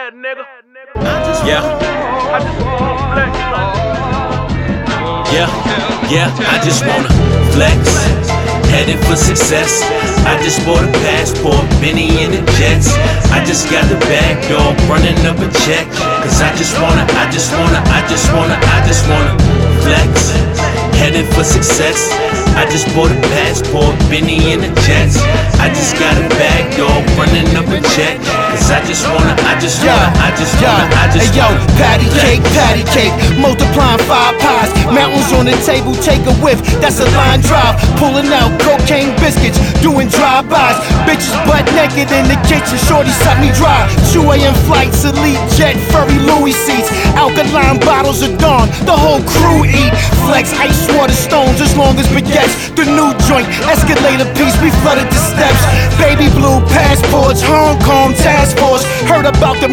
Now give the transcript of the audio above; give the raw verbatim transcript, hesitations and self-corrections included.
Yeah. Yeah, yeah, I just wanna flex, headed for success. I just bought a passport, Benny in the jets. I just got the bag, dog, running up a check. Cause I just wanna, I just wanna, I just wanna, I just wanna flex, headed for success. I just bought a passport, Benny in the jets. I just got a bag, dog, running up a check. Cause I just wanna, I just wanna, I just wanna, I just hey, yo, wanna. patty cake, patty cake, multiplying five pies. Mountains on the table, take a whiff, that's a line drive. Pulling out cocaine biscuits, doing drive-bys. Bitches butt naked in the kitchen, shorty suck me dry. two A M flights, elite jet, furry Louis seats. Alkaline bottles of Dawn, the whole crew eat. Flex, ice water stones, as long as baguettes. The new joint, escalator piece, we flooded the steps. Baby blue passports, Hong Kong task force. Heard about the